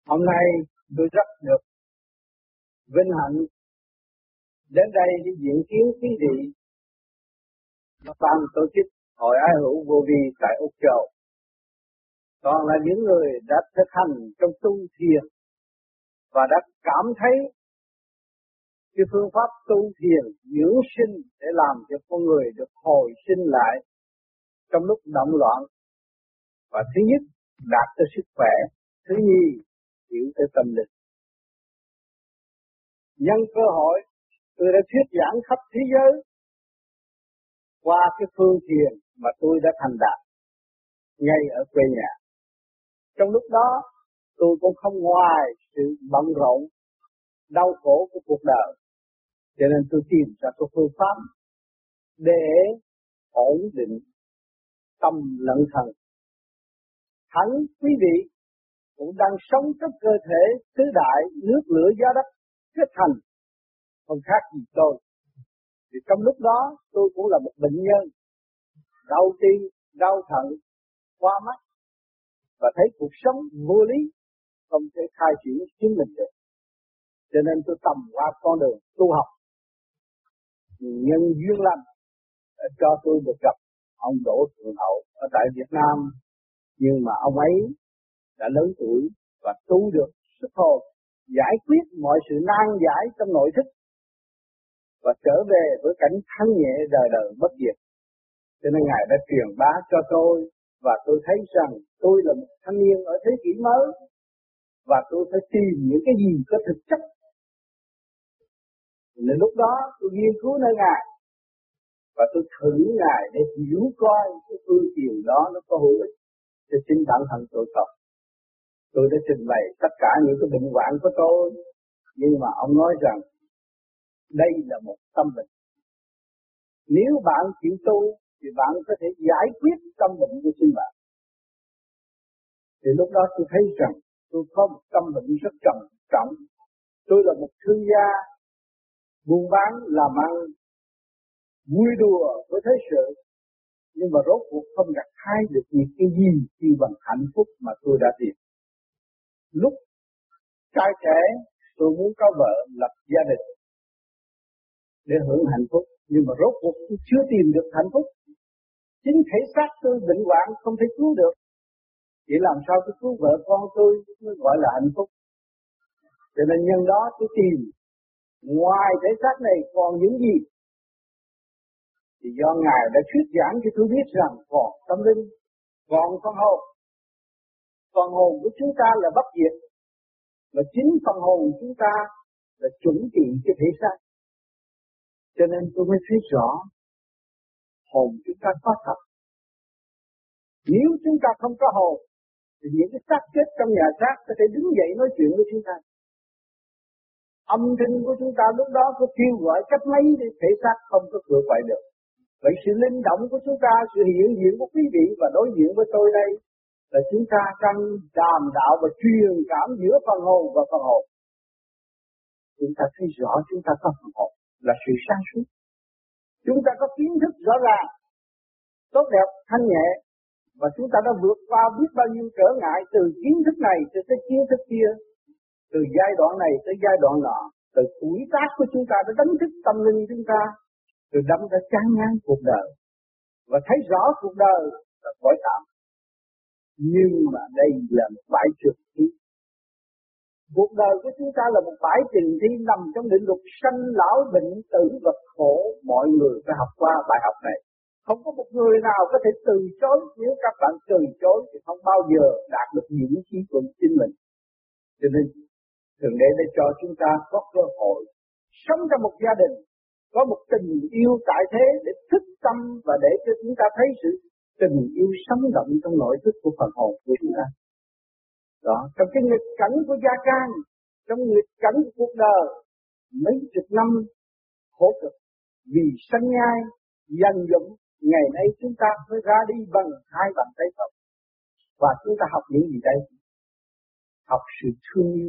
Hôm nay tôi rất được vinh hạnh đến đây để diễn kiến quý vị và ban tổ chức Hội Ái Hữu Vô Vi tại Úc Châu. Toàn là những người đã thực hành trong tu thiền và đã cảm thấy cái phương pháp tu thiền dưỡng sinh để làm cho con người được hồi sinh lại trong lúc động loạn. Và thứ nhất, đạt tới sức khỏe. Thứ nhì, hiểu tới tâm linh. Nhân cơ hội, tôi đã thuyết giảng khắp thế giới qua cái phương thiền mà tôi đã thành đạt ngay ở quê nhà. Trong lúc đó, tôi cũng không ngoài sự bận rộn, đau khổ của cuộc đời. Cho nên tôi tìm ra cái phương pháp để ổn định tâm lẫn thần. Hẳn quý vị cũng đang sống trong cơ thể tứ đại nước lửa gió đất kết thành, không khác gì tôi. Thì trong lúc đó tôi cũng là một bệnh nhân, đau tim, đau thận, hoa mắt và thấy cuộc sống vô lý, không thể khai triển chính mình được. Cho nên tôi tầm qua con đường tu học. Nhân duyên lành đã cho tôi được gặp ông Đỗ Thượng Hậu ở tại Việt Nam, nhưng mà ông ấy đã lớn tuổi và tu được sức hồn, giải quyết mọi sự nan giải trong nội thức và trở về với cảnh thanh nhẹ đời đời bất diệt. Cho nên Ngài đã truyền bá cho tôi và tôi thấy rằng tôi là một thanh niên ở thế kỷ mới và tôi phải tìm những cái gì có thực chất. Nên lúc đó tôi nghiên cứu nơi Ngài và tôi thử Ngài để hiểu coi cái phương tiện đó nó có hữu ích cho chính bản thân tôi không. Tôi đã trình bày tất cả những cái bệnh hoạn của tôi, nhưng mà ông nói rằng đây là một tâm bệnh. Nếu bạn chịu tu thì bạn có thể giải quyết tâm bệnh của chính bạn. Thì lúc đó tôi thấy rằng tôi có một tâm bệnh rất trầm trọng. Tôi là một thương gia, buôn bán, làm ăn, vui đùa với thế sự, nhưng mà rốt cuộc không gặt hái được những cái gì khi bằng hạnh phúc mà tôi đã tìm. Lúc trai trẻ tôi muốn có vợ lập gia đình để hưởng hạnh phúc, nhưng mà rốt cuộc tôi chưa tìm được hạnh phúc. Chính thể xác tôi bệnh hoạn không thể cứu được. Chỉ làm sao tôi cứu vợ con tôi mới gọi là hạnh phúc. Cho nên nhân đó tôi tìm ngoài thể xác này còn những gì. Thì do Ngài đã thuyết giảng cho tôi biết rằng còn tâm linh, còn phần hồn. Phần hồn của chúng ta là bất diệt, và chính phần hồn chúng ta là chuẩn trị cái thể xác. Cho nên tôi mới thấy rõ hồn chúng ta có thật. Nếu chúng ta không có hồn thì những cái xác chết trong nhà xác có thể đứng dậy nói chuyện với chúng ta. Âm thanh của chúng ta lúc đó có kêu gọi cách mấy để thể xác không có cửa quậy được. Vậy sự linh động của chúng ta, sự hiện diện của quý vị và đối diện với tôi đây là chúng ta đang đàm đạo và truyền cảm giữa phần hồn và phần hồn. Chúng ta thấy rõ chúng ta có phần hồn là sự sáng suốt. Chúng ta có kiến thức rõ ràng, tốt đẹp, thanh nhẹ, và chúng ta đã vượt qua biết bao nhiêu trở ngại từ kiến thức này cho tới kiến thức kia, từ giai đoạn này tới giai đoạn nọ, từ tuổi tác của chúng ta đã đánh thức tâm linh chúng ta, từ đâm ra chán ngán cuộc đời và thấy rõ cuộc đời là cõi tạm. Nhưng mà đây là một bãi trượt thi. Cuộc đời của chúng ta là một bãi trình thi nằm trong định luật sanh lão bệnh tử và khổ. Mọi người phải học qua bài học này. Không có một người nào có thể từ chối. Nếu các bạn từ chối thì không bao giờ đạt được những chí của chính mình. Cho nên Thượng Đế đã cho chúng ta có cơ hội sống trong một gia đình, có một tình yêu tại thế để thức tâm và để cho chúng ta thấy sự tình yêu sống động trong nội thức của phần hồn của chúng ta. Đó, trong cái nghịch cảnh của gia can, trong nghịch cảnh của cuộc đời, mấy chục năm khổ cực vì sanh nhai, dành dụm, ngày nay chúng ta mới ra đi bằng hai bàn tay không. Và chúng ta học những gì đây? Học sự thương yêu,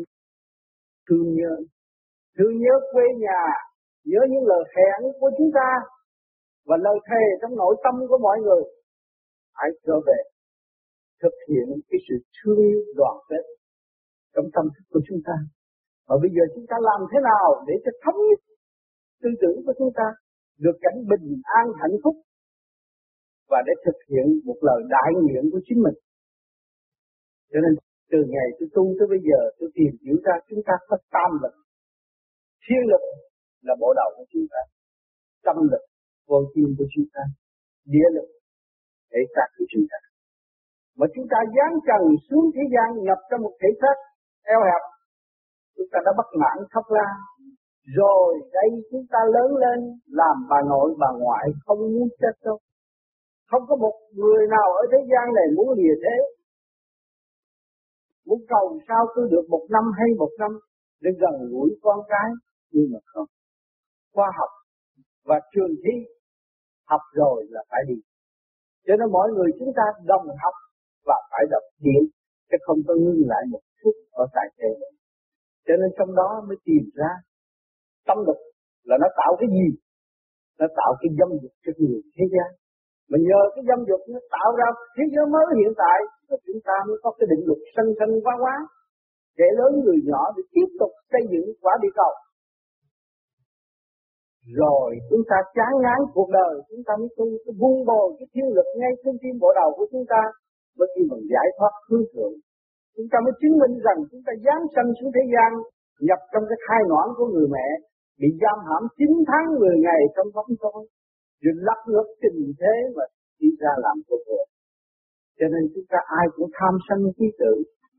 thương nhớ quê nhà, nhớ những lời hẹn của chúng ta và lời thề trong nội tâm của mọi người. Hãy trở về thực hiện cái sự thương yêu đoàn kết trong tâm thức của chúng ta. Và bây giờ chúng ta làm thế nào để cho thống nhất tư tưởng của chúng ta được cảnh bình an hạnh phúc và để thực hiện một lời đại nguyện của chính mình. Cho nên từ ngày tôi tu tới bây giờ tôi tìm hiểu ra chúng ta có tam lực. Thiên lực là bộ đầu của chúng ta, tâm lực vô tim của chúng ta, địa lực thể xác của chúng ta. Mà chúng ta dán trần xuống thế gian nhập trong một thể xác eo hẹp, chúng ta đã bất mãn khóc la. Rồi đây chúng ta lớn lên làm bà nội bà ngoại không muốn chết đâu. Không có một người nào ở thế gian này muốn lìa thế. Muốn cầu sao tôi được 1 năm hay 1 năm để gần gũi con cái, nhưng mà không. Khoa học và trường thi học rồi là phải đi. Cho nên mọi người chúng ta đồng học và phải đọc điện, chứ không có ngưng lại một phút ở tại thế. Cho nên trong đó mới tìm ra tâm lực là nó tạo cái gì? Nó tạo cái dâm dục cho người thế gian. Mà nhờ cái dâm dục nó tạo ra thế giới mới hiện tại, chúng ta mới có cái định luật sanh sanh hóa hóa, kẻ lớn người nhỏ để tiếp tục xây dựng quả địa cầu. Rồi chúng ta chán ngán cuộc đời, chúng ta mới tu vun bồi cái thiên lực ngay trong tim bộ đầu của chúng ta, bởi khi mình giải thoát hướng thượng. Chúng ta mới chứng minh rằng chúng ta giáng sanh xuống thế gian, nhập trong cái thai nõn của người mẹ, bị giam hãm 9 tháng 10 ngày trong bóng tối, rồi lắc ngược tình thế mà đi ra làm cuộc đời. Cho nên chúng ta ai cũng tham sân trí tử,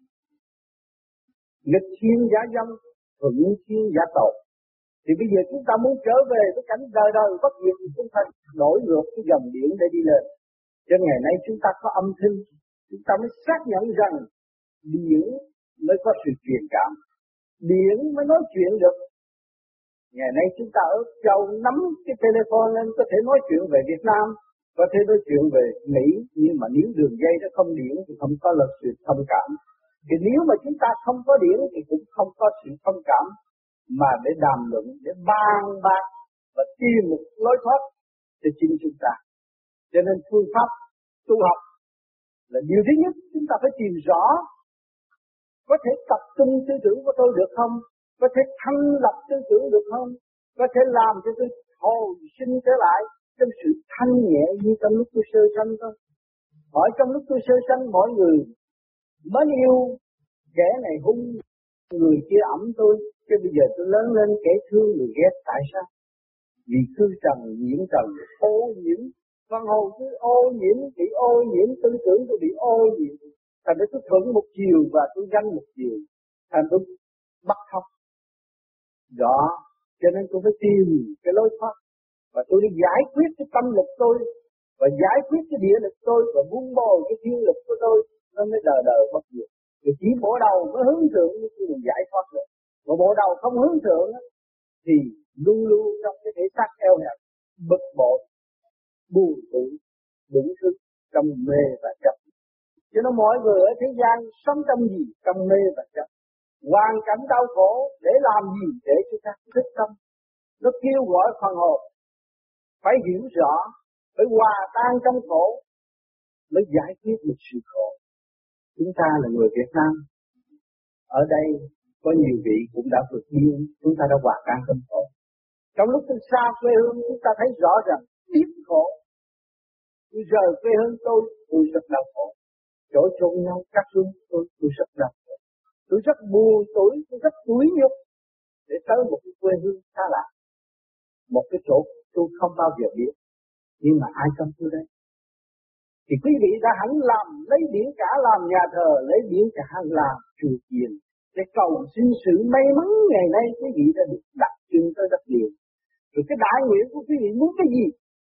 nghịch thiên giả dâm, thuận thiên giả tội. Thì bây giờ chúng ta muốn trở về với cảnh đời đời bất diệt thì chúng ta đổi ngược cái dòng điển để đi lên. Cho ngày nay chúng ta có âm thanh, chúng ta mới xác nhận rằng điển mới có sự truyền cảm, điển mới nói chuyện được. Ngày nay chúng ta ở châu nắm cái telephone lên có thể nói chuyện về Việt Nam, có thể nói chuyện về Mỹ, nhưng mà nếu đường dây nó không điển thì không có lực sự thông cảm. Thì nếu mà chúng ta không có điển thì cũng không có sự thông cảm mà để đàm luận, để bàn bạc và tìm một lối thoát cho chính chúng ta. Cho nên phương pháp tu học là điều thứ nhất chúng ta phải tìm rõ có thể tập trung tư tưởng của tôi được không? Có thể thanh lập tư tưởng được không? Có thể làm cho tôi hồi sinh trở lại trong sự thanh nhẹ như trong lúc tôi sơ sanh không? Hỏi trong lúc tôi sơ sanh mọi người mến yêu, kẻ này hung, người kia ẩm tôi, chứ bây giờ tôi lớn lên kẻ thương người ghét, tại sao? Vì cư trần nhiễm trần ô nhiễm, văn hồn tôi ô nhiễm, bị ô nhiễm, tư tưởng tôi bị ô nhiễm. Thành ra tôi thuận một chiều và tôi ganh một chiều, thành tôi bắt khóc. Đó, cho nên tôi phải tìm cái lối thoát. Và tôi đi giải quyết cái tâm lực tôi, và giải quyết cái địa lực tôi, và vun bồi cái thiên lực của tôi, nó mới đời đời bất diệt. Thì chỉ bộ đầu mới hướng thượng mới mình giải thoát được. Mà bộ đầu không hướng thượng thì luôn luôn trong cái thể xác eo hẹp, bực bội, buồn tủi, bụng thức, trong mê và chấp. Cho nên mọi người ở thế gian sống trong gì? Trong mê và chấp. Hoàn cảnh đau khổ để làm gì? Để chúng ta thức tâm. Nó kêu gọi phần hồn phải hiểu rõ, phải hòa tan trong khổ mới giải quyết được sự khổ. Chúng ta là người Việt Nam, ở đây có nhiều vị cũng đã vượt biên, chúng ta đã hòa tan trong khổ. Trong lúc tôi xa quê hương, chúng ta thấy rõ rằng biết khổ. Tôi rời quê hương tôi rất đau khổ. Chỗ chôn nhau cắt xuống tôi rất đau khổ. Tôi rất buồn tuổi, tôi rất tủi nhục để tới một cái quê hương xa lạ, một cái chỗ tôi không bao giờ biết, nhưng mà ai trong tôi đây? Thì quý vị đã hẳn làm lấy biển cả làm nhà thờ, lấy biển cả làm chùa chiền để cầu xin sự may mắn. Ngày nay quý vị đã được đặt chân tới đất liền. Rồi cái đại nguyện của quý vị muốn cái gì?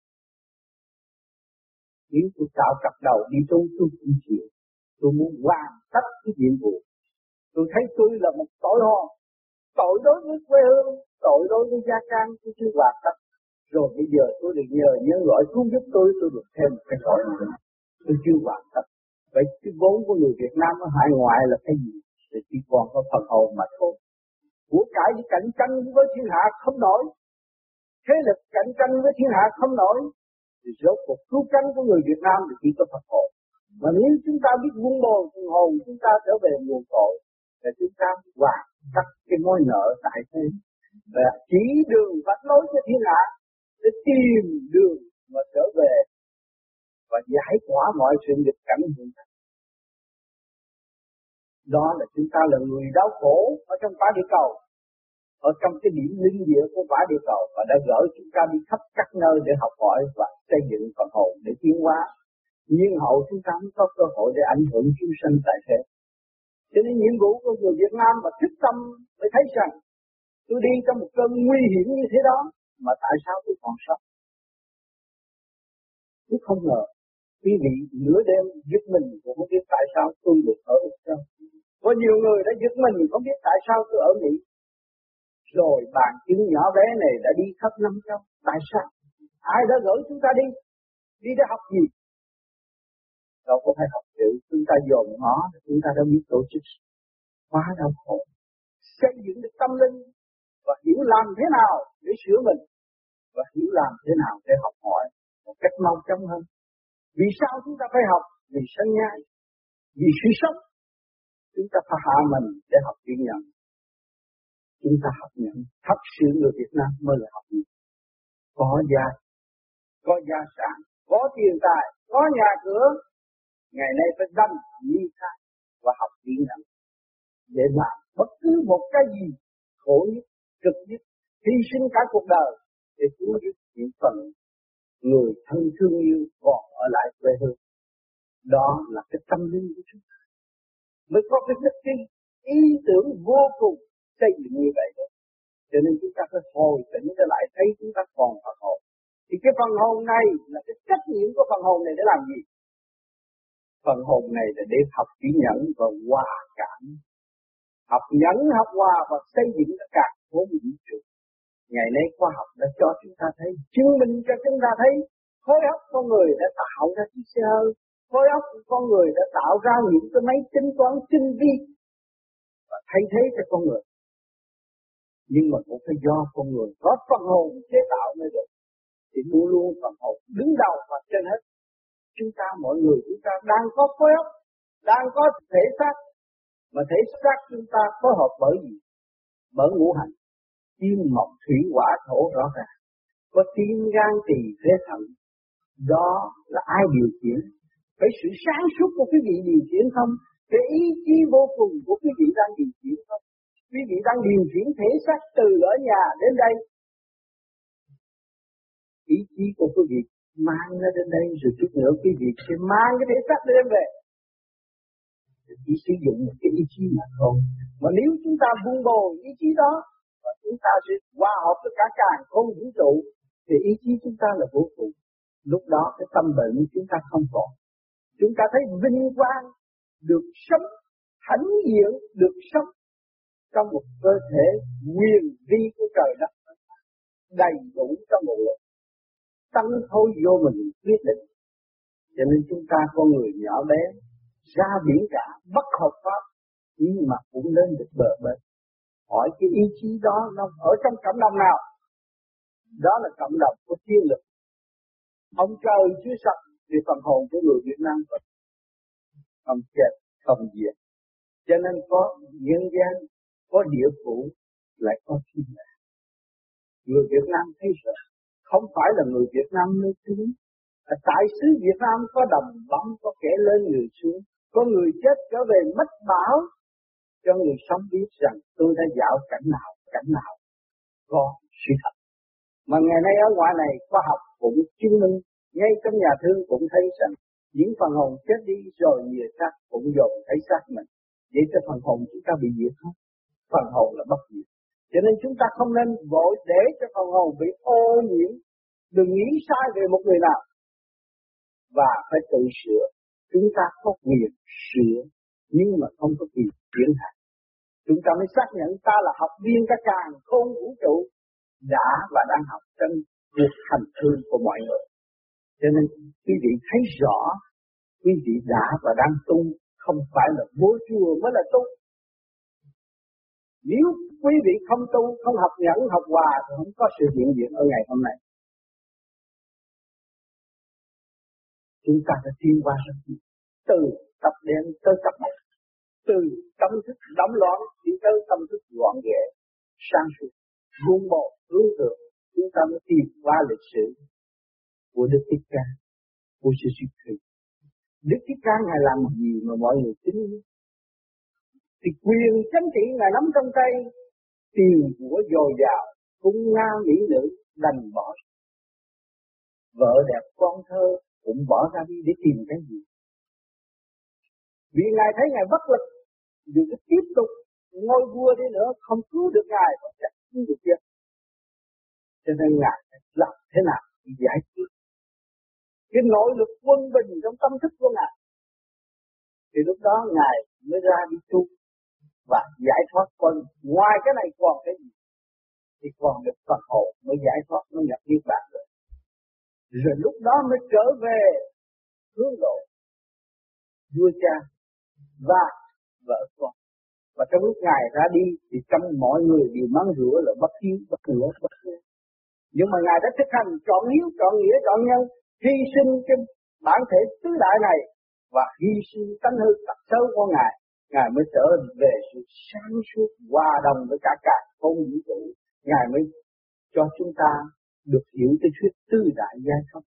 Nếu tôi tạo cặp đầu đi tu, tôi cũng chịu. Tôi muốn hoàn tất cái nhiệm vụ. Tôi thấy tôi là một tội hồ, tội đối với quê hương, tội đối với gia can, tôi chưa hoàn tất. Rồi bây giờ tôi được nhờ nhân loại cứu giúp tôi được thêm một cái tội nữa. Tôi chưa hoàn tất. Vậy cái vốn của người Việt Nam ở hải ngoại là cái gì? Thì chỉ còn có phần hồn mà thôi. Của cải đi cạnh tranh với thiên hạ không nổi, thế lực cạnh tranh với thiên hạ không nổi, thì rốt cuộc cứu cánh của người Việt Nam thì chỉ có phần hồn. Mà nếu chúng ta biết vun bồi phần hồn, chúng ta trở về nguồn cội, để chúng ta hoàn tất cái mối nợ tại thế, và chỉ đường vạch lối cho thiên hạ để tìm đường mà trở về và giải tỏa mọi sự nghịch cảnh hiện tại. Đó là chúng ta là người đau khổ ở trong quả địa cầu, ở trong cái điểm linh địa của quả địa cầu, và đã gửi chúng ta đi khắp các nơi để học hỏi và xây dựng phần hồn để tiến hóa. Nhưng hậu chúng ta không có cơ hội để ảnh hưởng chúng sanh tại thế. Cho nên nhiệm vụ của người Việt Nam mà thức tâm phải thấy rằng tôi đi trong một cơn nguy hiểm như thế đó, mà tại sao tôi còn sống? Tôi không ngờ quý vị nửa đêm giật mình cũng không biết tại sao tôi được ở Úc Châu. Có nhiều người đã giật mình không biết tại sao tôi ở Mỹ. Rồi bàn chân nhỏ bé này đã đi khắp năm châu. Tại sao? Ai đã gửi chúng ta đi? Đi để học gì? Đâu có phải học chữ, chúng ta dồn ngó, chúng ta đã biết tổ chức quá đau khổ. Xây dựng được tâm linh và hiểu làm thế nào để sửa mình, và hiểu làm thế nào để học hỏi một cách mau chóng hơn. Vì sao chúng ta phải học? Vì sanh nhai, vì sự sống. Chúng ta phải hạ mình để học kiên nhẫn. Chúng ta học nhận thật sự người Việt Nam mới là học nhận. Có gia sản, có tiền tài, có nhà cửa. Ngày nay phải đâm ly khai và học kiên nhẫn để làm bất cứ một cái gì khổ nhất, cực nhất, hy sinh cả cuộc đời để cứu giúp những phần người thân thương yêu còn ở lại quê hương. Đó là cái tâm linh của chúng ta. Mới có cái đức tin, ý tưởng vô cùng xây dựng như vậy đó. Cho nên chúng ta phải hồi tỉnh trở lại thấy chúng ta còn phần hồn. Thì cái phần hồn này là cái trách nhiệm của phần hồn này để làm gì? Phần hồn này là để học kỹ nhẫn và hòa cảm. Học nhẫn, học hòa và xây dựng tất cả vốn vũ trụ. Ngày nay khoa học đã cho chúng ta thấy, chứng minh cho chúng ta thấy khối óc con người đã tạo ra chiếc xe hơi, khối óc của con người đã tạo ra những cái máy tính toán tinh vi và thay thế cho con người. Nhưng mà cũng phải do con người có phần hồn chế tạo mới được. Thì luôn luôn phần hồn đứng đầu và trên hết. Chúng ta mọi người chúng ta đang có khối óc, đang có thể xác, mà thể xác chúng ta phối hợp bởi gì? Bởi ngũ hành kim mộc thủy hỏa thổ rõ ràng. Có tim gan tỳ phế thận. Đó là ai điều khiển? Phải sự sáng suốt của quý vị điều khiển không? Cái ý chí vô cùng của quý vị đang điều khiển không? Quý vị đang điều khiển thể xác từ ở nhà đến đây. Ý chí của quý vị mang nó đến đây, rồi chút nữa quý vị sẽ mang cái thể xác đến về. Chỉ sử dụng một cái ý chí mà thôi. Mà nếu chúng ta buông bồi ý chí đó, và chúng ta sẽ hòa hợp với cả càn khôn vũ trụ, thì ý chí chúng ta là vô cùng. Lúc đó cái tâm bệnh chúng ta không còn. Chúng ta thấy vinh quang được sống, hãnh diện được sống trong một cơ thể quyền vi của trời đất, đầy đủ trong bộ luật, tăng thôi vô mình quyết định. Cho nên chúng ta con người nhỏ bé ra biển cả bất hợp pháp, nhưng mà cũng lên được bờ bên. Hỏi cái ý chí đó nó ở trong cộng đồng nào? Đó là cộng đồng của thiên lực. Ông trời chưa sạch thì phần hồn của người Việt Nam không chết, không diệt. Cho nên có nhân gian, có địa phủ, lại có thiên đàng. Người Việt Nam thấy sợ, không phải là người Việt Nam mê tín. Tại xứ Việt Nam có đồng bóng, có kẻ lên người xuống, có người chết trở về mất bảo, cho người sống biết rằng tôi đã dạo cảnh nào có sự thật. Mà ngày nay ở ngoài này khoa học cũng chứng minh, ngay trong nhà thương cũng thấy rằng những phần hồn chết đi rồi nhiều xác cũng dồn thấy xác mình. Vậy cho phần hồn chúng ta bị diệt không? Phần hồn là bất diệt. Cho nên chúng ta không nên vội để cho phần hồn bị ô nhiễm. Đừng nghĩ sai về một người nào. Và phải tự sửa. Chúng ta có quyền sửa, nhưng mà không có quyền tiến hành. Chúng ta mới xác nhận ta là học viên các càn khôn vũ trụ, đã và đang học trong cuộc hành hương của mọi người. Cho nên quý vị thấy rõ, quý vị đã và đang tu, không phải là vô chùa mới là tu. Nếu quý vị không tu, không học nhẫn, học hòa thì không có sự hiện diện ở ngày hôm nay. Chúng ta đã tiến qua rất nhiều, từ tập đen tới tập bạch. từ tâm thức đóng loạn đi tới tâm thức gọn ghẽ, sáng suốt, vun bồi hướng thượng, chúng ta mới tìm qua lịch sử của Đức Thích Ca, của sự suy thủy. Đức Thích Ca Ngài làm gì mà mọi người tin? Thì quyền chánh trị Ngài nắm trong tay, tiền của dồi dào, cung nga mỹ nữ đành bỏ. Vợ đẹp con thơ cũng bỏ ra đi để tìm cái gì? Vì Ngài thấy Ngài bất lực, dù cứ tiếp tục ngôi vua đi nữa không cứu được Ngài, không chắc cứu được chưa? Cho nên Ngài làm thế nào để giải quyết cái nội lực quân bình trong tâm thức của Ngài? Thì lúc đó Ngài mới ra đi tu và giải thoát con. Ngoài cái này còn cái gì? Thì còn được Phật hộ mới giải thoát, mới nhập niết bàn được. Rồi lúc đó mới trở về hướng độ vua cha và vợ con. Và trong lúc Ngài ra đi thì trong mọi người đều mắng rủa là bất hiếu, bất nghĩa, bất hiếu. Nhưng mà Ngài đã thực hành trọn hiếu, trọn nghĩa, trọn nhân, hy sinh cái bản thể tứ đại này và hy sinh tánh hư tật xấu của Ngài. Ngài mới trở về sự sáng suốt, hòa đồng với cả không vũ trụ. Ngài mới cho chúng ta được hiểu cái thuyết tứ đại giai cấp.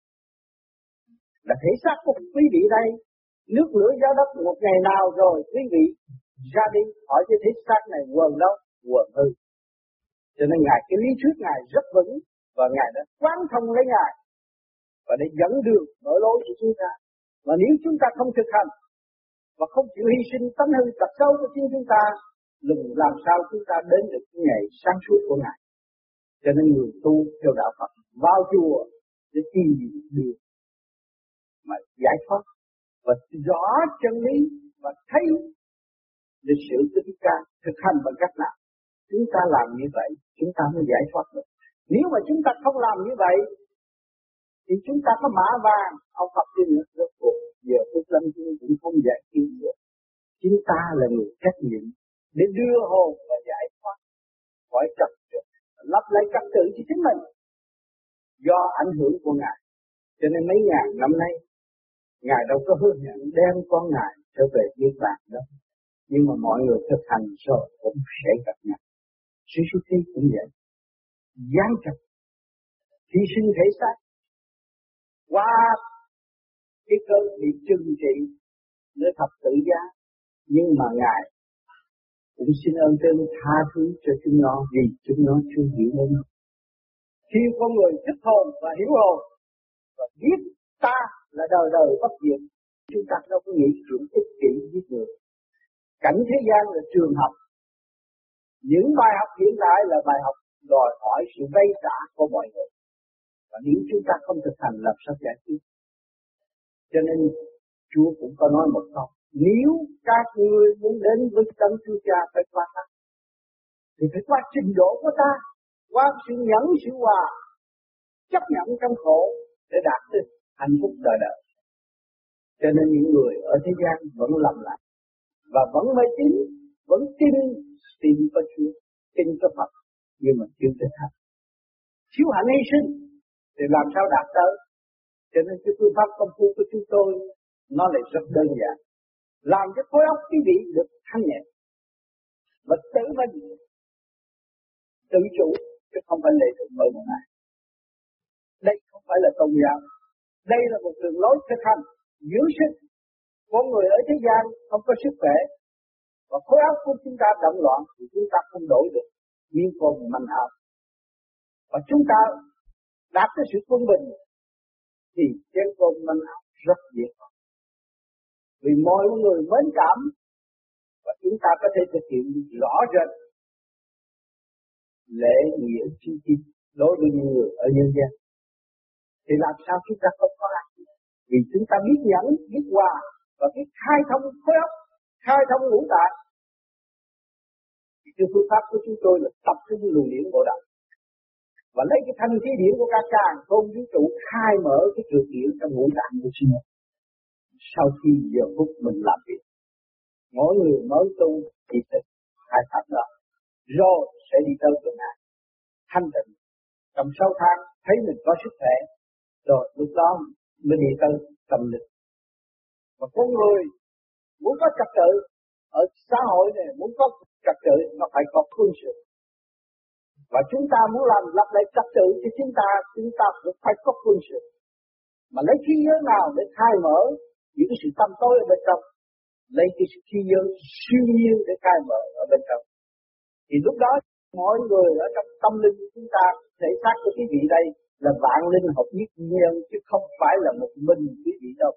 Là thể xác của quý vị đây, nước lửa gió đất một ngày nào rồi quý vị ra đi hỏi cái thể xác này quần đâu? Quần hư. Cho nên Ngài cái lý thuyết Ngài rất vững và Ngài đã quán thông lấy Ngài và để dẫn đường mở lối cho chúng ta. Mà nếu chúng ta không thực hành và không chịu hy sinh tánh hư tật xấu của chính chúng ta, làm sao chúng ta đến được cái ngày sáng suốt của Ngài? Cho nên người tu theo đạo Phật vào chùa để tìm đường mà giải thoát và rõ chân lý và thấy lịch sử của Thích Ca thực hành bằng cách nào. Chúng ta làm như vậy, chúng ta mới giải thoát được. Nếu mà chúng ta không làm như vậy, thì chúng ta có mã vàng, ông Phật đi nữa rốt cuộc. Giờ Phước Lâm cũng không giải quyết được. Chúng ta là người trách nhiệm để đưa hồn và giải thoát khỏi trật tự, lấp lấy trật tự cho chính mình do ảnh hưởng của Ngài. Cho nên mấy ngàn năm nay Ngài đâu có hứa hẹn đem con Ngài trở về niết bàn đâu. Nhưng mà mọi người thực hành rồi cũng sẽ gặp nhau. Sư Sư Thi cũng vậy. Giáng trật, hy sinh thể xác, qua cái cơn bị trừng trị nơi thập tự giá. Nhưng mà Ngài cũng xin ơn trên tha thứ cho chúng nó vì chúng nó chưa hiểu đến. Khi con người thức hồn và hiểu hồn và biết ta là đời đời bất diệt, chúng ta đâu có nghĩ chuyện ích kỷ giết người. Cảnh thế gian là trường học. Những bài học hiện tại là bài học đòi hỏi sự vay trả của mọi người. Và nếu chúng ta không thực hành làm sao giải quyết. Cho nên Chúa cũng có nói một câu: nếu các ngươi muốn đến với Đấng Chúa Cha phải qua ta, thì phải qua trình độ của ta, qua sự nhẫn sự hòa, chấp nhận trong khổ để đạt được hạnh phúc đời đời. Cho nên những người ở thế gian vẫn lầm lạc và vẫn mê tín, vẫn tin có Chúa, tin có Phật, nhưng mà chưa thực hành. Thiếu hạnh hy sinh thì làm sao đạt tới. Cho nên cái phương pháp công phu của chúng tôi nó lại rất đơn giản, làm cho khối óc quý vị được thanh nhẹ và tự mình tự chủ, chứ không phải lệ thuộc bởi một ai. Đây không phải là tôn giáo, đây là một đường lối thực hành dưỡng sinh. Con người ở thế gian không có sức khỏe và khối óc của chúng ta động loạn thì chúng ta không đổi được miếng cơm manh áo. Và chúng ta đạt tới sự quân bình thì chén cơm manh áo rất dễ dàng. Vì mọi người mến cảm và chúng ta có thể thực hiện rõ rệt lễ nghĩa chi tiết đối với những người ở nhân gian. Thì làm sao chúng ta không có ác? Vì chúng ta biết nhẫn, biết hòa và biết khai thông khối óc, khai thông ngũ tạng. Cái phương pháp của chúng tôi là tập trung luồng điển bộ đạo và lấy cái thanh khí điển của cả càng không vũ trụ khai mở cái trường điển trong ngũ tạng của chúng ta. Sau khi giờ phút mình làm việc, mỗi người mới tu thì phải khai thác đó, rồi sẽ đi tới chỗ nào thanh tịnh. Trong 6 tháng thấy mình có sức khỏe, rồi lúc đó mới đi tới tâm linh. Và con người muốn có trật tự ở xã hội này muốn có trật tự nó phải có quân sự. Và chúng ta muốn làm lập lại trật tự thì chúng ta cũng phải có quân sự. Mà lấy khí giới nào để khai mở những sự tâm tối ở bên trong, lấy cái khí giới siêu nhiên để khai mở ở bên trong. Thì lúc đó mọi người ở trong tâm linh của chúng ta, thể xác của quý vị đây là vạn linh hợp nhất nhân, chứ không phải là một mình quý vị đâu.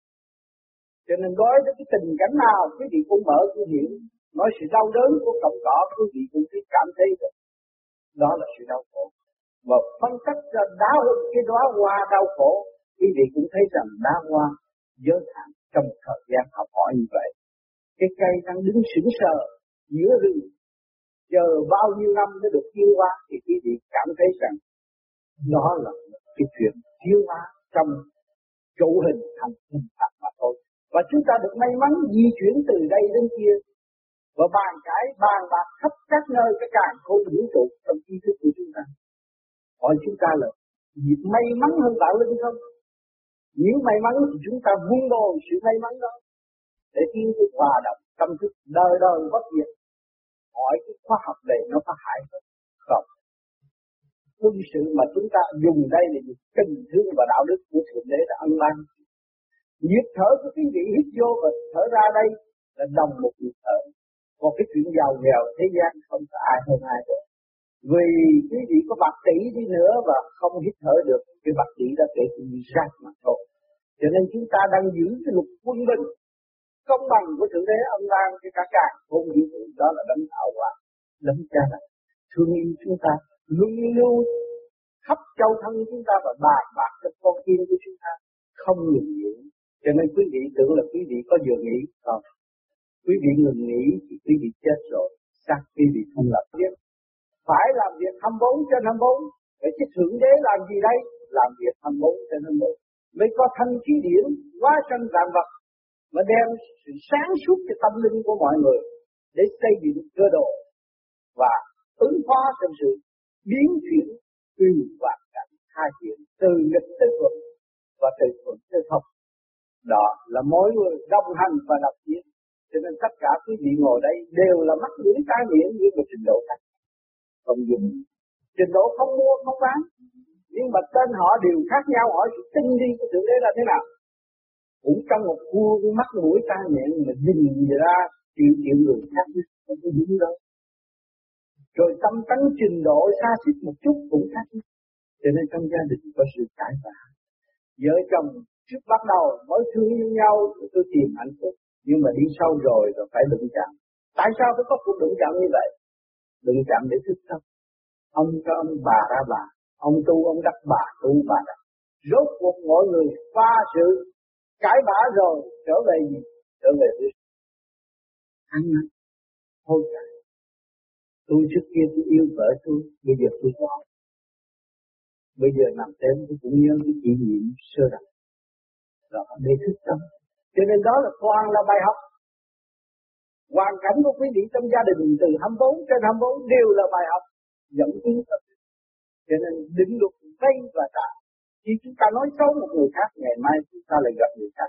Cho nên nói đến cái tình cảnh nào quý vị cũng mở cũng hiểu, nói sự đau đớn của cọng cỏ quý vị cũng thấy cảm thấy được. Đó là sự đau khổ. Và phân tích ra cái đóa hoa đau khổ, quý vị cũng thấy rằng đóa hoa giới hạn trong một thời gian học hỏi như vậy. Cái cây đang đứng sững sờ giữa rừng, chờ bao nhiêu năm mới được tiến hóa, thì quý vị cảm thấy rằng đó là cái chuyện tiến hóa trong trụ hình thành hình phạt mà thôi. Và chúng ta được may mắn di chuyển từ đây đến kia và bàn bạc khắp các nơi cái càn khôn vũ trụ trong tri thức của chúng ta. Hỏi chúng ta là việc may mắn hơn đạo linh không? Nếu may mắn thì chúng ta vun bồi sự may mắn đó để tiến tới hòa đồng tâm thức đời đời bất diệt. Hỏi cái khoa học này nó có hại không? Quân sự mà chúng ta dùng đây là dùng tình thương và đạo đức của Thượng Đế đã ân ban. Nhịp thở của quý vị hít vô và thở ra đây là đồng một nhịp thở. Còn cái chuyện giàu nghèo thế gian không có ai hơn ai được. Vì quý vị có bạc tỷ đi nữa và không hít thở được, cái bạc tỷ đã kể từ rác mà thôi. Cho nên chúng ta đang giữ cái luật quân bình, công bằng của Thượng Đế ông ban cho cả càng không vũ trụ, đó là đấng tạo hóa, đấng cha lành thương yêu chúng ta, luôn luôn khắp châu thân chúng ta và bàn bạc cho con tim của chúng ta không ngừng nghỉ. Cho nên quý vị tưởng là quý vị có vừa nghỉ không? Quý vị ngừng nghỉ thì quý vị chết rồi, xác quý vị không lập tiếp. Phải làm việc 24/24. Vậy chứ Thượng Đế làm gì đây? Làm việc 24/24. Mới có thanh khí điển hóa sanh vạn vật, mà đem sự sáng suốt cho tâm linh của mọi người để xây dựng cơ đồ và ứng phó trong sự biến chuyển tùy hoàn cảnh hai chuyện, từ nghịch tới thuận và từ thuận tới thông. Đó là mỗi người đồng hành và đọc viết. Cho nên tất cả quý vị ngồi đây đều là mắt mũi tai miệng với một trình độ khác. Không dùng trình độ không mua không bán, nhưng mà tên họ đều khác nhau. Hỏi sự tinh đi của Thượng Đế là thế nào? Cũng trong một khuôn mắt mũi tai miệng mà nhìn ra chuyện người khác không có đúng đâu. Rồi tâm tánh trình độ xa xích một chút cũng khác. Cho nên trong gia đình có sự cãi vã. Vợ chồng trước bắt đầu mới thương yêu nhau tôi tìm hạnh phúc, nhưng mà đi sâu rồi phải đụng chạm. Tại sao phải có cuộc đụng chạm như vậy? Đụng chạm để thức tâm. Ông cho ông bà ra bà, ông tu ông đắc bà tu bà đắc. Rốt cuộc mọi người qua sự cãi vã rồi trở về gì? Trở về với ăn năn hối cải. Tôi trước kia tôi yêu vợ tôi, bây giờ tôi có. Bây giờ nằm đêm tôi cũng nhớ cái kỷ niệm sơ đẳng. Đó để thức tâm. Cho nên đó là toàn là bài học. Hoàn cảnh của quý vị trong gia đình từ 24/24 đều là bài học dẫn tiến tâm. Cho nên định luật vay và trả. Khi chúng ta nói xấu một người khác, ngày mai chúng ta lại gặp người khác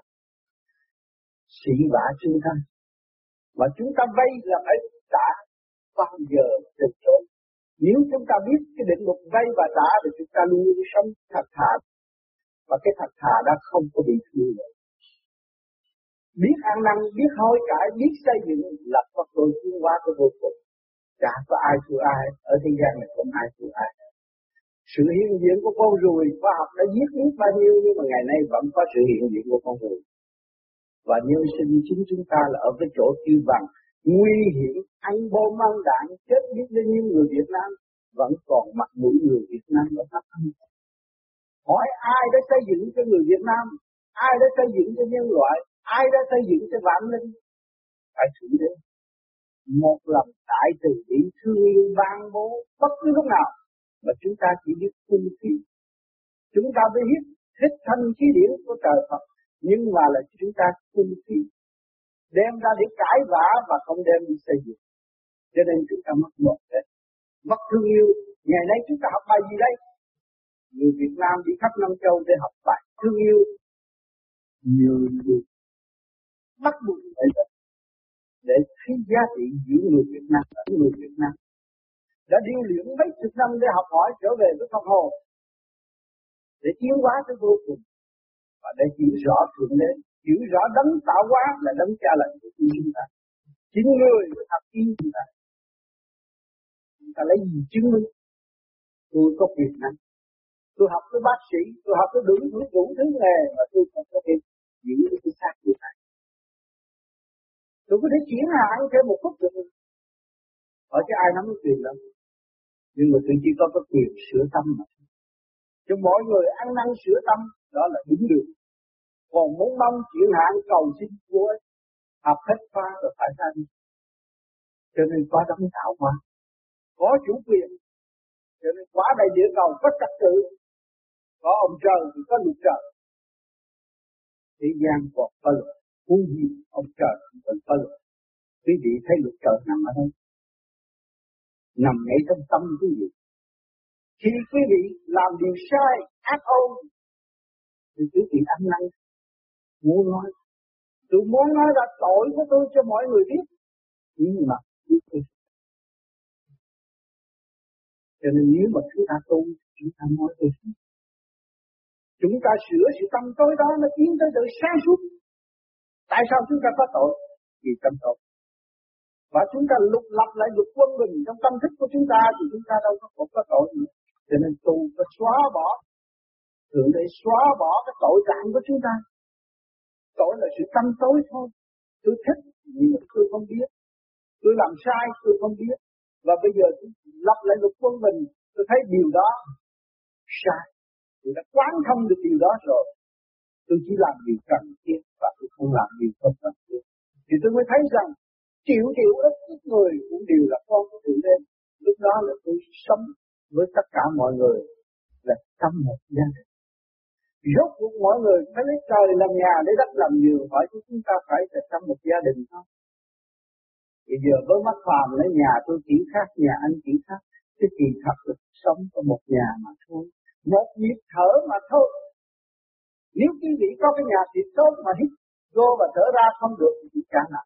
sỉ vả chúng ta. Mà chúng ta vay là phải trả bao giờ từ chối. Nếu chúng ta biết cái định luật vay và trả thì chúng ta luôn sống thật thà. Và cái thật thà đó không có bị thương nữa. Biết ăn năn, biết hối cải, biết xây dựng là có tôi tiến hóa của vô cùng. Chả có ai thua ai, ở thế gian này không ai thua ai. Sự hiện diện của con ruồi, khoa học đã giết biết bao nhiêu, nhưng mà ngày nay vẫn có sự hiện diện của con ruồi. Và nhân sinh chính chúng ta là ở cái chỗ kêu bằng nguy hiểm, ăn bom ăn đạn, chết biết bao nhiêu người Việt Nam vẫn còn mặt mũi người Việt Nam ở thấp hơn. Hỏi ai đã xây dựng cho người Việt Nam, ai đã xây dựng cho nhân loại, ai đã xây dựng cho vạn linh? Phải Thượng Đế. Một lòng đại từ bi thương yêu ban bố bất cứ lúc nào, mà chúng ta chỉ biết cung khí. Chúng ta biết hít thanh khí điển của trời Phật, nhưng mà là chúng ta cung khí, đem ra để cãi vã và không đem đi xây dựng. Cho nên chúng ta mất một hết, mất thương yêu. Ngày nay chúng ta học bài gì đây? Người Việt Nam đi khắp Nam Châu để học bài thương yêu. Nhiều người bắt buộc phải để thấy giá trị giữa người Việt Nam và người Việt Nam. Đã điêu luyện mấy chục năm để học hỏi trở về với Pháp hồn, để tiến hóa tới vô cùng, và để hiểu rõ Thượng Đế, hiểu rõ đấng tạo hóa là đấng cha lành của chúng ta. Chính người mới thật tin chúng ta. Chúng ta lấy gì chứng minh? Tôi có Việt Nam, tôi học tới bác sĩ, tôi học tới đủ thứ nghề mà tôi không có thể giữ cái xác của này. Tôi có thể chuyển hạn thêm một phút được. Ở chứ ai nắm cái quyền đó. Nhưng mà tôi chỉ có cái quyền sửa tâm mà. Cho mọi người ăn năn sửa tâm, đó là đúng được. Còn muốn mong chuyển hạn cầu xin Chúa, học hết khóa rồi phải ra đi. Cho nên có đấng tạo hóa, có chủ quyền. Cho nên quá đầy địa cầu có trật tự, có ông trời thì có luật trời. Thế gian còn có luật, huống gì ông trời cũng còn có luật. Quý vị thấy luật trời nằm ở đâu? Nằm ngay trong tâm quý vị. Khi quý vị làm điều sai, ác ôn, thì quý vị ăn năn. Muốn nói, tôi muốn nói là tội của tôi cho mọi người biết. Nhưng mà cho nên nếu mà chúng ta tu, chúng ta nói tôi. Chúng ta sửa sự tâm tối đó, nó tiến tới sự sáng suốt. Tại sao chúng ta có tội? Vì tâm tội. Và chúng ta lục lập lại luật quân bình trong tâm thức của chúng ta, thì chúng ta đâu có tội nữa. Cho nên tu phải xóa bỏ, Thượng Đế xóa bỏ cái tội trạng của chúng ta. Tội là sự tâm tối thôi. Tôi thích nhưng mà tôi không biết. Tôi làm sai tôi không biết. Và bây giờ tôi lập lại luật quân bình, tôi thấy điều đó sai. Tôi đã quán thông được điều đó rồi. Tôi chỉ làm điều cần thiết và tôi không làm điều không cần thiết. Thì tôi mới thấy rằng triệu ít người cũng đều là con của Thượng Đế. Lúc đó là tôi sống với tất cả mọi người là trong một gia đình. Rốt cuộc mọi người phải lấy trời làm nhà để đất làm giường, hỏi chúng ta phải là trong một gia đình không? Bây giờ với mắt phàm lấy nhà tôi chỉ khác, nhà anh chỉ khác. Cái kỳ thật là sống trong một nhà mà thôi. Một nhịp thở mà thôi. Nếu quý vị có cái nhà thiệt tốt mà hít vô và thở ra không được thì chả nặng.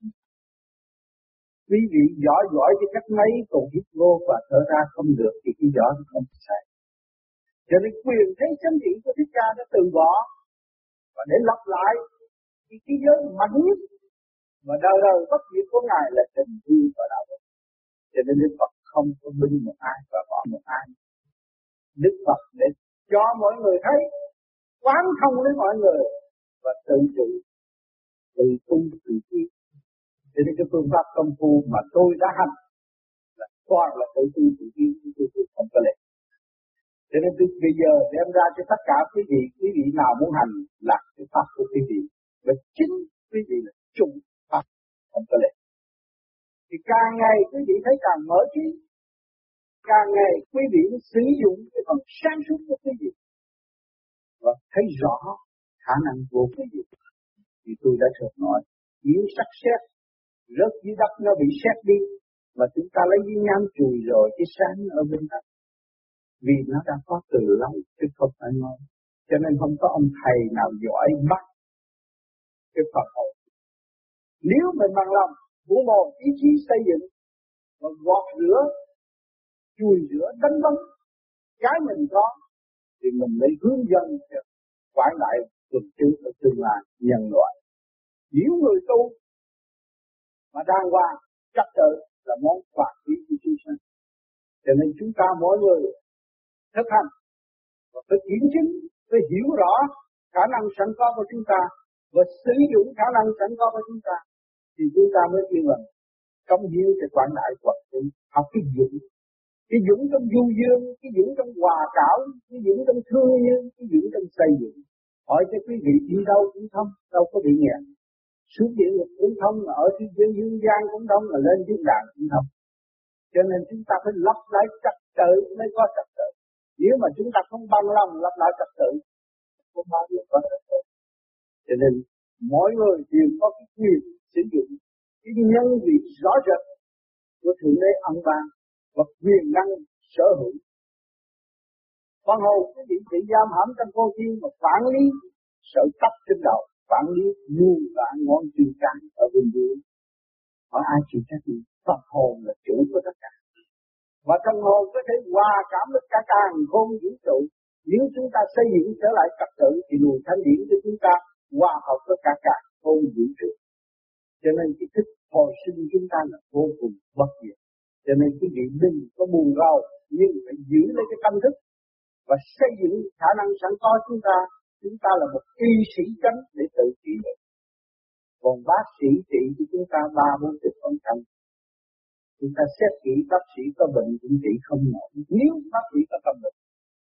Quý vị giỏi cái cách mấy còn hít vô và thở ra không được thì cái giỏi không sai. Cho nên quyền thế chánh trị của Thích Ca đã từ bỏ và để lập lại cái giới mạnh nhất và đời đời bất diệt của Ngài là tình yêu và đạo đức. Cho nên Đức Phật không có binh một ai và bỏ một ai. Đức Phật để cho mọi người thấy, quán thông với mọi người và tự trị, tự tu, tự tiến. Cho nên cái phương pháp công phu mà tôi đã hành là toàn là tự tu, tự tiến, tôi không có lệ. Cho nên tôi bây giờ đem ra cho tất cả quý vị nào muốn hành là cái pháp của quý vị. Và chính quý vị là chung pháp, không có lệ. Thì càng ngày quý vị thấy càng mở trí, càng ngày quý vị sử dụng cái phần sáng suốt của quý vị và thấy rõ khả năng của quý vị. Thì tôi đã thường nói, nếu sắc sét rớt dưới đất nó bị sét đi, mà chúng ta lấy viên nhám chùi rồi cái sáng ở bên đất. Vì nó đã có từ lâu chứ không phải nói. Cho nên không có ông thầy nào giỏi bắt cái Phật hồn. Nếu mình bằng lòng, vũ mồ ý chí xây dựng và gọt rửa, chùi rửa, đánh bóng cái mình có, thì mình mới hướng dẫn quảng đại quần chúng ở tương lai nhân loại. Nếu người tu mà đàng hoàng trật tự là món quà quý của chúng sanh. Cho nên chúng ta mỗi người thực hành và phải kiểm chứng, phải hiểu rõ khả năng sẵn có của chúng ta và sử dụng khả năng sẵn có của chúng ta, thì chúng ta mới yên lòng công hiến cho quảng đại quần chúng. Học cái dũng trong du dương, cái dũng trong hòa cảo, cái dũng trong thương yêu, cái dũng trong xây dựng. Hỏi cho quý vị đi đâu cũng thông, đâu có bị nghèo. Xuống địa ngục cũng thông, ở trên dương gian cũng thông, mà lên thiên đàng cũng thông. Cho nên chúng ta phải lập lại trật tự mới có trật tự. Nếu mà chúng ta không bằng lòng lập lại trật tự, không bao giờ có trật tự. Cho nên mỗi người đều có cái quyền sử dụng cái nhân vị rõ rệt của Thượng Đế ân ban và quyền năng sở hữu. Con hồn cái vị bị giam hãm trong con tim mà quản lý sợi tóc trên đầu, quản lý luôn cả ngón chân cái ở bên dưới. Hỏi ai chịu trách nhiệm? Tâm hồn là chủ của tất cả. Và trong hồn có thể hòa cảm với cả càng khôn vũ trụ. Nếu chúng ta xây dựng trở lại trật tự thì luồng thanh điển của chúng ta hòa hợp với cả càng khôn vũ trụ. Cho nên cái thức hồi sinh chúng ta là vô cùng bất diệt. Cho nên quý vị đừng có buồn rầu, nhưng phải giữ lấy cái tâm thức và xây dựng khả năng sẵn có chúng ta. Chúng ta là một y sĩ chánh để tự trị bệnh. Còn bác sĩ trị cho chúng ta 30-40%. Chúng ta xét kỹ bác sĩ có bệnh cũng trị không nổi nếu bác sĩ có tâm bệnh.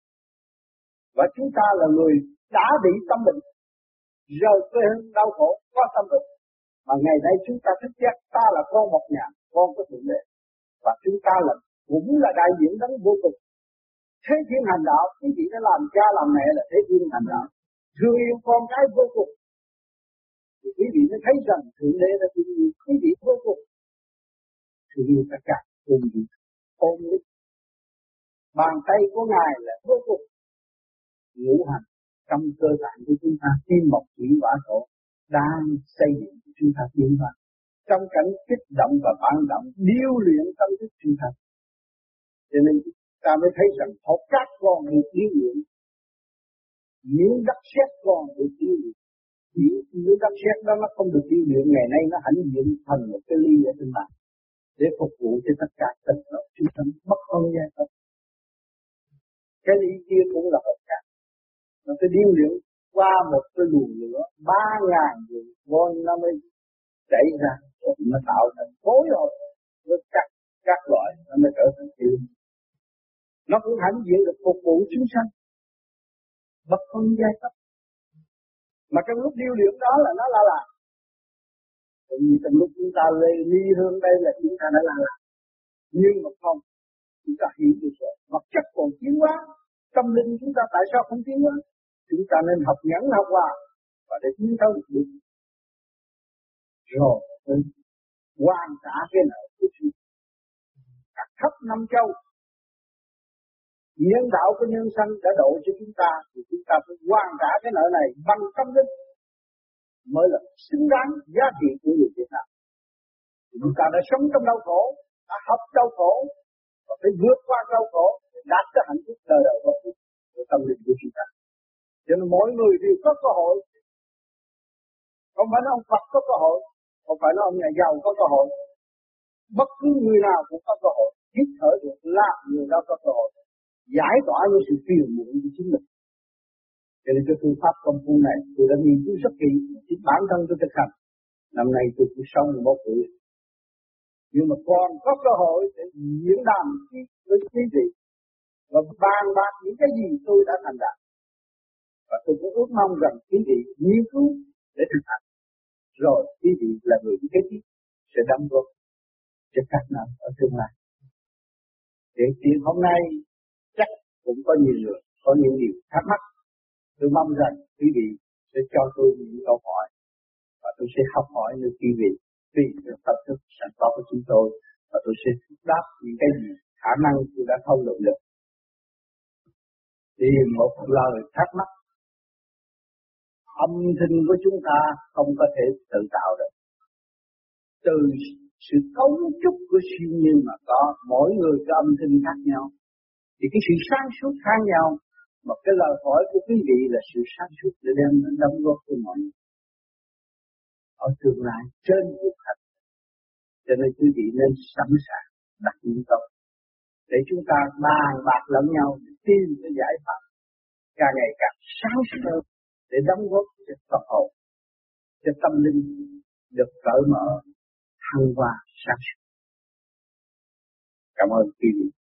Và chúng ta là người đã bị tâm bệnh, rời quê hương đau khổ, có tâm bệnh. Mà ngày nay chúng ta thức giác ta là con một nhà, con của Thượng Đế. Và chúng ta là cũng là đại diện đấng vô cùng. Thế thiên hành đạo, quý vị đã làm cha làm mẹ là thế thiên hành đạo. Thương yêu con cái vô cùng. Thì quý vị mới thấy rằng Thượng Đế đã thương yêu quý vị vô cùng. Thương yêu tất cả, ôm đi, ôm đi. Bàn tay của Ngài là vô cùng. Ngũ hành trong cơ tạng của chúng ta, tim mộc thủy hỏa thổ đang xây dựng chúng ta tiến hóa. Trong cảnh kích động và phản động, điêu luyện tâm thức chúng ta. Cho nên ta mới thấy rằng hột cát còn được điêu luyện, miếng đất sét còn được điêu luyện. Miếng đất sét đó nó không được điêu luyện, ngày nay nó hãnh diện thành một cái ly ở trên bàn để phục vụ cho tất cả tất cả chúng ta bất phân giai cấp. Cái ly kia cũng là hột cát, nó phải điêu luyện qua một cái luồng lửa 3.000 volt nó mới chảy ra, rồi nó tạo thành khối rồi với các loại nó mới trở thành tiêu. Nó cũng hãnh diện được phục vụ chúng sanh bất phân giai cấp. Mà trong lúc điêu luyện đó là nó là bởi vì trong lúc chúng ta ly hương đây là chúng ta đã là nhưng mà không, chúng ta hiểu được rồi vật chất còn tiến hóa, tâm linh chúng ta tại sao không tiến hóa? Chúng ta nên học nhẫn học hòa và để tiến tới được đúng rồi hoàn trả cái nợ của chúng ta. Các khắp năm châu nhân đạo của nhân sanh đã độ cho chúng ta thì chúng ta phải hoàn trả cái nợ này bằng tâm linh mới là xứng đáng giá trị của người Việt Nam. Chúng ta đã sống trong đau khổ, đã học đau khổ và phải vượt qua đau khổ để đạt tới hạnh phúc đời đời bất diệt của tâm linh của chúng ta. Cho nên mỗi người đều có cơ hội. Không phải là ông Phật có cơ hội, không phải là ông nhà giàu có cơ hội. Bất cứ người nào cũng có cơ hội. Hít thở được là người đó có cơ hội. Giải tỏa những sự phiền muộn của chính mình. Cho nên cái phương pháp công phu này tôi đã nghiên cứu rất kỹ. Chính bản thân tôi thực hành. Năm nay tôi cũng 61 tuổi. Nhưng mà còn có cơ hội để diễn đàn với quý vị và bàn bạc những cái gì tôi đã thành đạt. Và tôi cũng ước mong rằng quý vị nghiên cứu để thực hành. Rồi quý vị là người kế tiếp sẽ đóng góp cho các năm ở tương lai. Để chuyện hôm nay chắc cũng có nhiều người có những điều thắc mắc. Tôi mong rằng quý vị sẽ cho tôi những câu hỏi và tôi sẽ học hỏi nơi quý vị tùy theo tập thức sẵn có của chúng tôi và tôi sẽ đáp những cái gì khả năng tôi đã thâu lượm được. Thì một lời thắc mắc, âm thanh của chúng ta không có thể tự tạo được. Từ sự cấu trúc của siêu nhiên mà có, mỗi người có âm thanh khác nhau. Thì cái sự sáng suốt khác nhau, mà cái lời hỏi của quý vị là sự sáng suốt để đem đóng góp cho mọi người. Ở tương lai trên cuộc hành. Cho nên quý vị nên sẵn sàng đặt những câu để chúng ta bàn bạc lẫn nhau để tìm cái giải pháp càng ngày càng sáng suốt hơn để đóng góp cho tập hồn, cho tâm linh được cởi mở, thăng hoa sáng suốt. Cảm ơn quý vị.